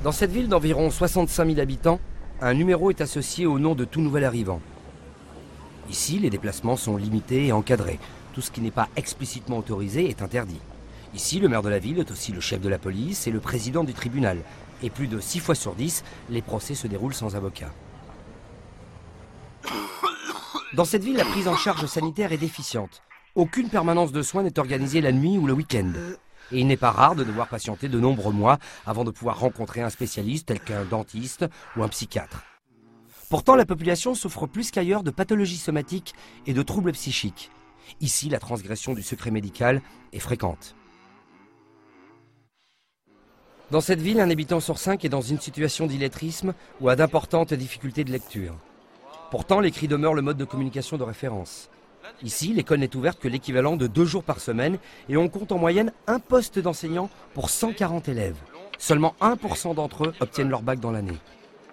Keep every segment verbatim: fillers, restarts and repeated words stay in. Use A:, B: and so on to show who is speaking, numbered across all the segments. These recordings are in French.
A: Dans cette ville d'environ soixante-cinq mille habitants, un numéro est associé au nom de tout nouvel arrivant. Ici, les déplacements sont limités et encadrés. Tout ce qui n'est pas explicitement autorisé est interdit. Ici, le maire de la ville est aussi le chef de la police et le président du tribunal. Et plus de six fois sur dix, les procès se déroulent sans avocat. Dans cette ville, la prise en charge sanitaire est déficiente. Aucune permanence de soins n'est organisée la nuit ou le week-end. Et il n'est pas rare de devoir patienter de nombreux mois avant de pouvoir rencontrer un spécialiste tel qu'un dentiste ou un psychiatre. Pourtant, la population souffre plus qu'ailleurs de pathologies somatiques et de troubles psychiques. Ici, la transgression du secret médical est fréquente. Dans cette ville, un habitant sur cinq est dans une situation d'illettrisme ou a d'importantes difficultés de lecture. Pourtant, l'écrit demeure le mode de communication de référence. Ici, l'école n'est ouverte que l'équivalent de deux jours par semaine et on compte en moyenne un poste d'enseignant pour cent quarante élèves. Seulement un pour cent d'entre eux obtiennent leur bac dans l'année.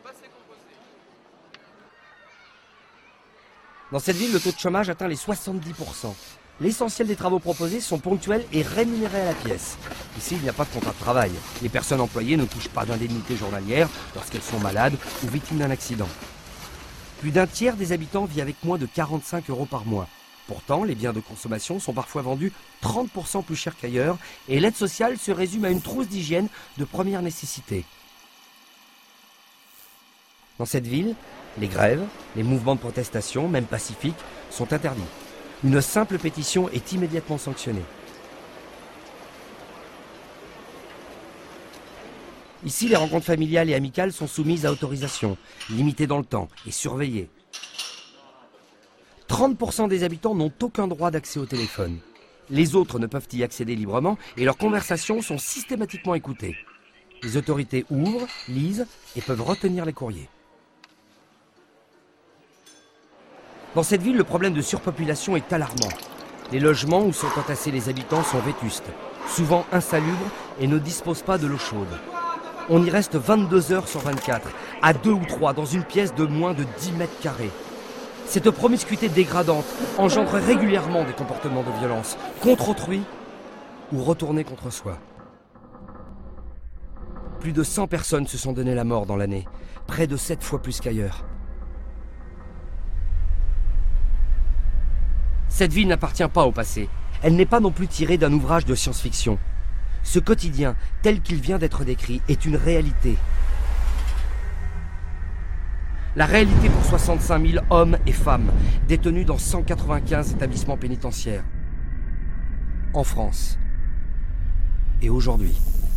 A: Dans cette ville, le taux de chômage atteint les soixante-dix pour cent. L'essentiel des travaux proposés sont ponctuels et rémunérés à la pièce. Ici, il n'y a pas de contrat de travail. Les personnes employées ne touchent pas d'indemnité journalière lorsqu'elles sont malades ou victimes d'un accident. Plus d'un tiers des habitants vit avec moins de quarante-cinq euros par mois. Pourtant, les biens de consommation sont parfois vendus trente pour cent plus cher qu'ailleurs et l'aide sociale se résume à une trousse d'hygiène de première nécessité. Dans cette ville, les grèves, les mouvements de protestation, même pacifiques, sont interdits. Une simple pétition est immédiatement sanctionnée. Ici, les rencontres familiales et amicales sont soumises à autorisation, limitées dans le temps et surveillées. trente pour cent des habitants n'ont aucun droit d'accès au téléphone. Les autres ne peuvent y accéder librement et leurs conversations sont systématiquement écoutées. Les autorités ouvrent, lisent et peuvent retenir les courriers. Dans cette ville, le problème de surpopulation est alarmant. Les logements où sont entassés les habitants sont vétustes, souvent insalubres et ne disposent pas de l'eau chaude. On y reste vingt-deux heures sur vingt-quatre, à deux ou trois, dans une pièce de moins de dix mètres carrés. Cette promiscuité dégradante engendre régulièrement des comportements de violence, contre autrui ou retournés contre soi. Plus de cent personnes se sont donné la mort dans l'année, près de sept fois plus qu'ailleurs. Cette ville n'appartient pas au passé. Elle n'est pas non plus tirée d'un ouvrage de science-fiction. Ce quotidien, tel qu'il vient d'être décrit, est une réalité. La réalité pour soixante-cinq mille hommes et femmes, détenus dans cent quatre-vingt-quinze établissements pénitentiaires. En France. Et aujourd'hui.